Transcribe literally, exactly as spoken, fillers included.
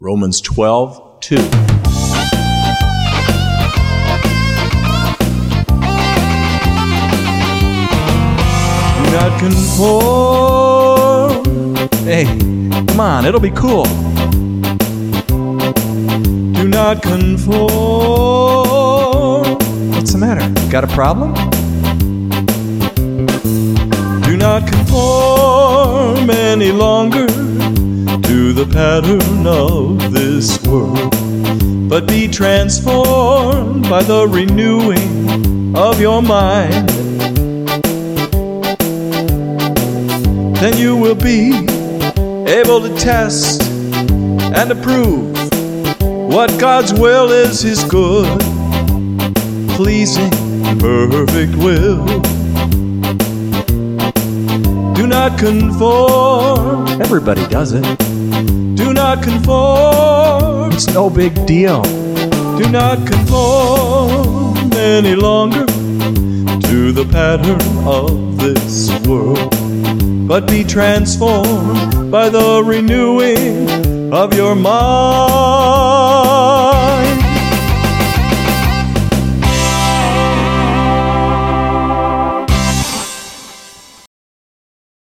Romans twelve two. Do not conform. Hey, come on, it'll be cool. Do not conform. What's the matter? Got a problem? Do not conform any longer to the pattern of this world, but be transformed by the renewing of your mind. Then you will be able to test and approve what God's will is, His good, pleasing, perfect will. Do not conform. Everybody does it. Do not conform. It's no big deal. Do not conform any longer to the pattern of this world, but be transformed by the renewing of your mind.